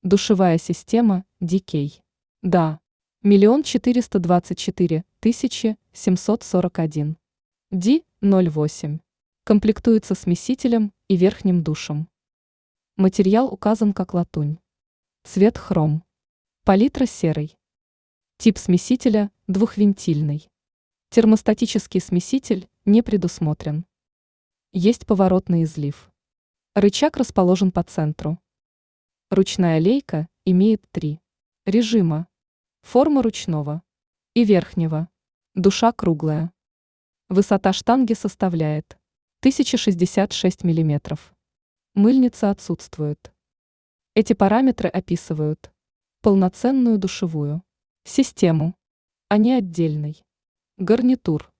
Душевая система DK. Да. 1 424 741. D08. Комплектуется смесителем и верхним душем. Материал указан как латунь. Цвет хром. Палитра серый. Тип смесителя двухвентильный. Термостатический смеситель не предусмотрен. Есть поворотный излив. Рычаг расположен по центру. Ручная лейка имеет 3 режима. Форма ручного и верхнего. Душа круглая. Высота штанги составляет 1066 мм. Мыльница отсутствует. Эти параметры описывают полноценную душевую систему, а не отдельный гарнитур.